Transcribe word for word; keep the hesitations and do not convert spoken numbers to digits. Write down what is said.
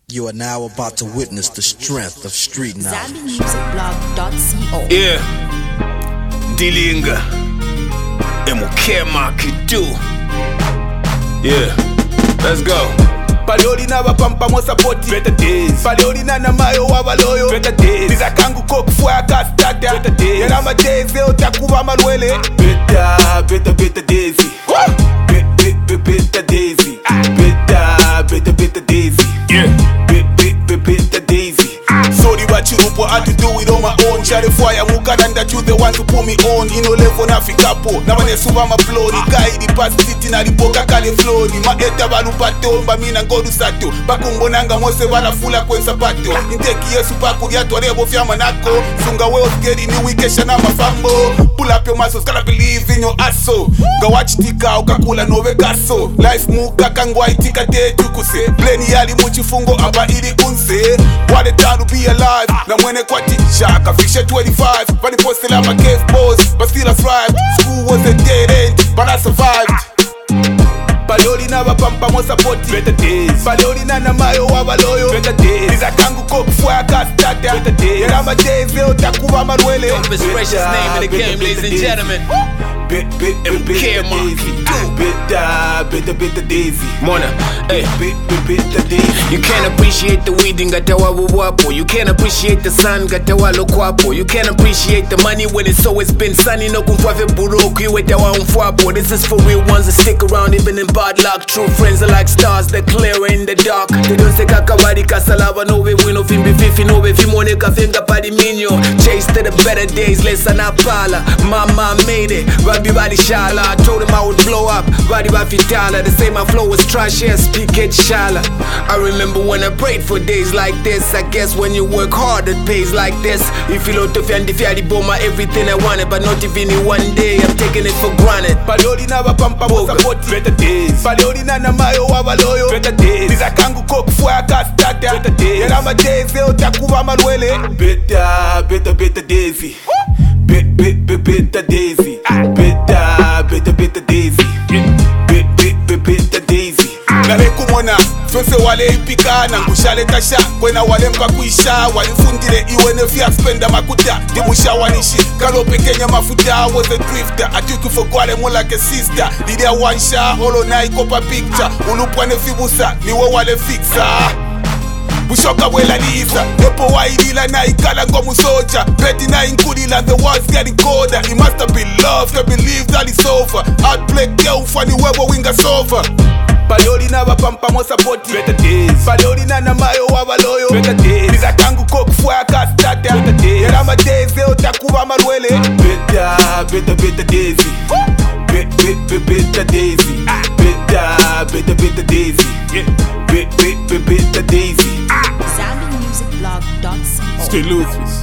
You are now about to witness the strength of street knowledge. Zambi Music Blog dot co. Yeah, Dilinga Emukema Kidu. Yeah, let's go. Palioli na wapampa mo sapoti Better days. Palioli na na mayo wabaloyo Better days. Biza kangu koku fwa kastata Better days. Yera ma days eo takuwa malwele Better, better, better daisy Be, be, be, better daisy Better, better, better daisy Yeah. Be, be, be, better daisy Sorry what you do, I had to do it on my own. Share the fire, mukana that you the one to put me on. Ino level na fikapo, na wane suva ma flow. Ni kai di past city na di boka kale flow. Ni ma eta balu pato, mba mina ngodu sato. Bakumbo nanga mose wala fula kwen sapato. Inteki yesu paku ya tuare bofya manako. Sunga weo skeri ni wikesha na mafambo. Pull up your muscles, gotta believe in your asso. Ga watch tika, ukakula nove gaso. Life muka kangwa itika te tukuse. Pleni yali muchifungo aba ili unse. What a time to be alive. Na mwene kwa t-shaka, fisha twenty-five. But the post still I'm a cave boss, but still I thrive. School was a dead end, but I survived. Palioli na wapampa mo sapoti Better days. Palioli na na mayo wabaloyo Better days. Biza kangu koku fwa kastata Better days. Yera ma days eo takuwa malwele His precious name in the game, ladies and gentlemen. Bit, bit, bit, Better daisy. Better, better, better daisy. Mona, hey. Bit, bit, better daisy. You can't appreciate the weed ngata wapo. You can't appreciate the sun ngata walo kwapo. You can't appreciate the money when it's always been sunny. No kumfave buroku iweta wa umfwapo. This is for real ones that stick around even in bad luck. True friends are like stars that clear in the dark. They don't say kakawari kasalava no we win of imbi fifi no we fimone kafinga padi minyo. Chase to the better days, lesa na pala. Mama made it, Rabi badi shala. I told him I would blow up, Rabi bafitala. They say my flow was trash, yeah, speak it shala. I remember when I prayed for days like this. I guess when you work hard it pays like this. If you look to find if you boma everything I wanted, but not even one day I'm taking it for granted. Palioli na wapampa mo sapoti Better days. Palioli na na mayo wabaloyo Better days. Biza kangu koku fwa kastata Better days. Yera ma days eo takuwa malwele Better, better, better daisy Bit, bit, bit, better daisy Better, better, better daisy Bit, bit, bit, better daisy Nare kumona, fese wale ipikana Ngushale tasha, kwena wale mpa kuisha Walifundile iwe nefia spenda makuta Dimusha wanishi, kalope Kenya mafuta Was a drifter, I took you for kwale more like a sister Lidia wansha, holo na ikopa picture Ulupwa nefibusa, niwe wale fixa Bushoka wela lisa, nepo wailila na ikala ngomu soja Petty na inkulila, the world's getting colder It must have been love, can believe that it's over Outplay girl, funny webo winga sofa Palioli na wapampa mo sapoti Better days. Palioli na na mayo wabaloyo Better days. Biza kangu koku fwa kastata Better days. Yera ma days eo takuwa malwele Better, better, better daisy Bit, bit, bit, better daisy Better, better, better daisy Bit, bit, bit, better daisy Zambi Music Blog dot co. Stay loose.